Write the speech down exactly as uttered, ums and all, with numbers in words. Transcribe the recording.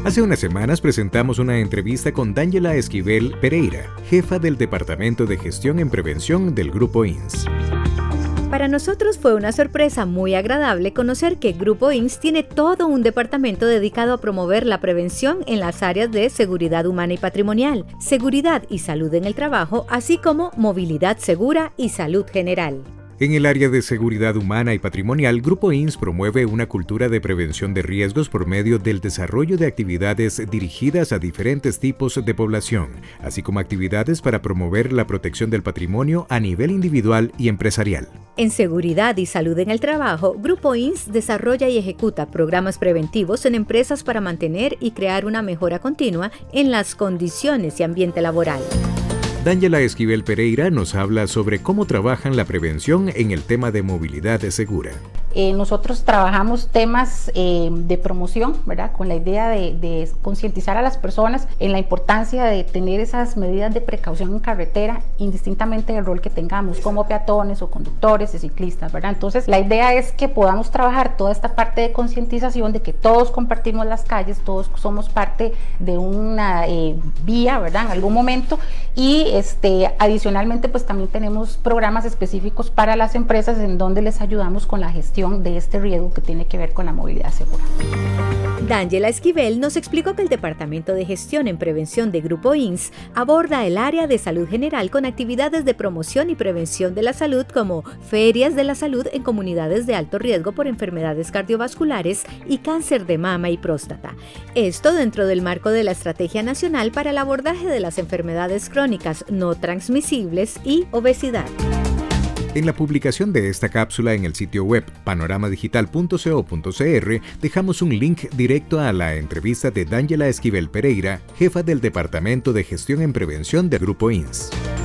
Hace unas semanas presentamos una entrevista con D'Angela Esquivel Pereira, jefa del Departamento de Gestión en Prevención del Grupo I N S. Para nosotros fue una sorpresa muy agradable conocer que Grupo I N S tiene todo un departamento dedicado a promover la prevención en las áreas de seguridad humana y patrimonial, seguridad y salud en el trabajo, así como movilidad segura y salud general. En el área de seguridad humana y patrimonial, Grupo I N S promueve una cultura de prevención de riesgos por medio del desarrollo de actividades dirigidas a diferentes tipos de población, así como actividades para promover la protección del patrimonio a nivel individual y empresarial. En seguridad y salud en el trabajo, Grupo I N S desarrolla y ejecuta programas preventivos en empresas para mantener y crear una mejora continua en las condiciones y ambiente laboral. D'Angela Esquivel Pereira nos habla sobre cómo trabajan la prevención en el tema de movilidad segura. Eh, nosotros trabajamos temas eh, de promoción, ¿verdad? Con la idea de, de concientizar a las personas en la importancia de tener esas medidas de precaución en carretera, indistintamente del rol que tengamos, como peatones o conductores y ciclistas, ¿verdad? Entonces, la idea es que podamos trabajar toda esta parte de concientización de que todos compartimos las calles, todos somos parte de una eh, vía, ¿verdad? En algún momento, y este, adicionalmente, pues también tenemos programas específicos para las empresas en donde les ayudamos con la gestión de este riesgo que tiene que ver con la movilidad segura. D'Angela Esquivel nos explicó que el Departamento de Gestión en Prevención de Grupo I N S aborda el área de salud general con actividades de promoción y prevención de la salud como ferias de la salud en comunidades de alto riesgo por enfermedades cardiovasculares y cáncer de mama y próstata. Esto dentro del marco de la Estrategia Nacional para el Abordaje de las Enfermedades Crónicas No Transmisibles y Obesidad. En la publicación de esta cápsula en el sitio web panorama digital punto co punto cr dejamos un link directo a la entrevista de D'Angela Esquivel Pereira, jefa del Departamento de Gestión en Prevención del Grupo I N S.